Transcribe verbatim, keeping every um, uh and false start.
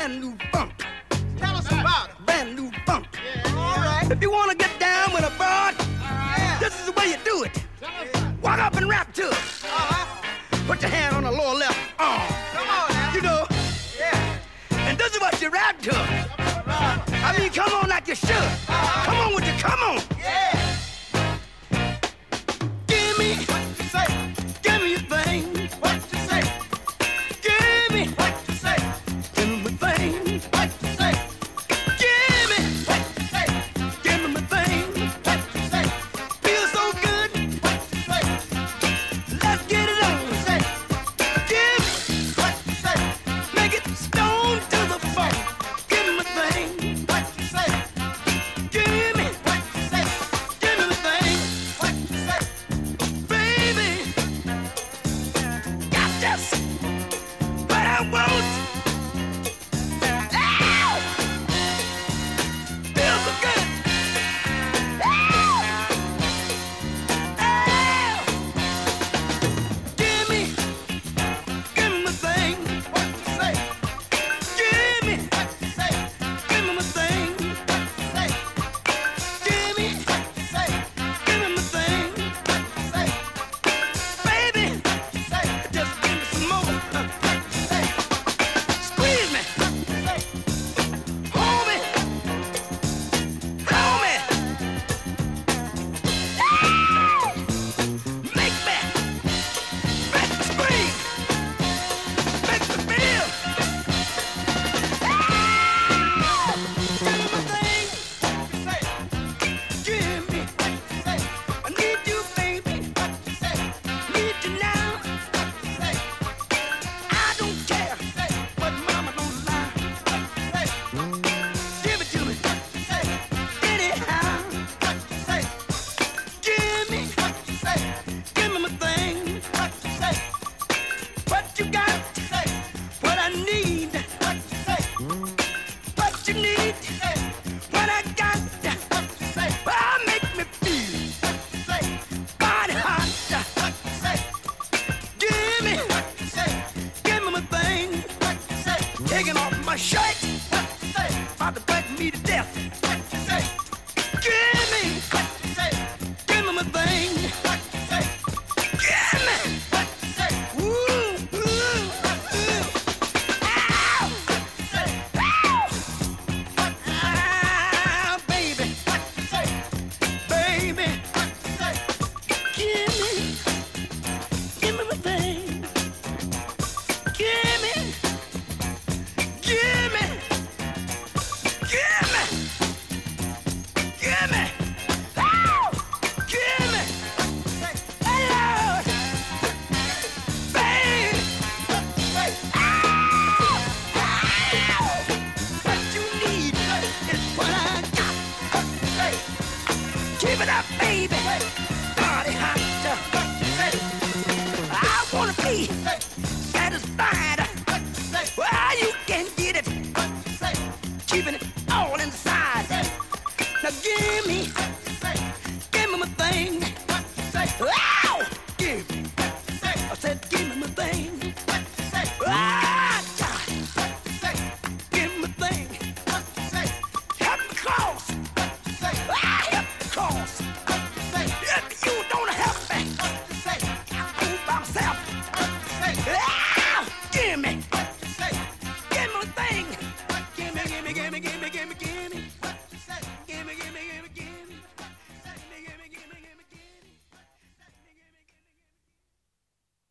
brand new funk. Tell us about it. Brand new funk. Yeah, all right. If you wanna get down with a broad, Yeah. this is the way you do it. Tell us about it. Walk up and rap to it. Uh-huh. Put your hand on the lower left arm. Come on now. You know, Yeah. and this is what you rap to. Right. I mean, come on like you should. Uh-huh. Come on with you, come on. Yeah. Give me, What you say? give me your thing. What you say? Give me, What you say? give me my thing. What you say? Give me, What you say? give me my thing. What you say? Feels so good. What you say? Let's get it on. Say. Give, What you say? make it stone to the funk. Give me my thing. What you say? Give me, What you say? give me my thing. What you say? Baby, got this, but I won't. Ow! Feels so good. Ow! Ow! Give me, give me my thing. What you say? Give me, What you say? give me my thing. What you say? Give me, What you say? give me my thing. What you say? Baby, You say? just give me some more. You say? Squeeze me, You say? hold me, hold me. Ow! Make me, make me scream, make me feel. Ow! Give me my thing, You say? give me. You say? I need you, baby, You say? need you now. You say? I don't care what mama don't lie. Say? Give it to me You say? anyhow. You say? Give me, You say? give me my thing. What you say? What you got, Say? what I need, What you say? what you need, Say? what I got. What you say? Ah, make me feel Say? body hot. What you say? Give me, You say? give me my thing. What you say? Taking off my shirt, What you say? about to bite me to death. What you say? Give me, What you say? give me my thing. What you say? Give me. What you say? Ooh, ooh, ooh. Ow! You say? Ow! Ah, baby, What you say? baby, What you say? give me, give me my thing. Give me, give me, give me, give me. Ow! Give me. Hey, Lord. Babe. Say? Ow! Ow! What you need is what I got. Say? Keep it up, baby. Party hot. I wanna be satisfied. What you say? Well, you can get it. What you say? Keeping it all inside. Now give me, Say? give me my thing. What you say? Ow! Give me. Say? I said, give me my thing. What you say? Ah, God. What you say? Give me my thing. What you say? Help me cross. What you say? Ah, help me cross. What you say? If you don't help me, What you say? I'll move by myself. What you say? Ah!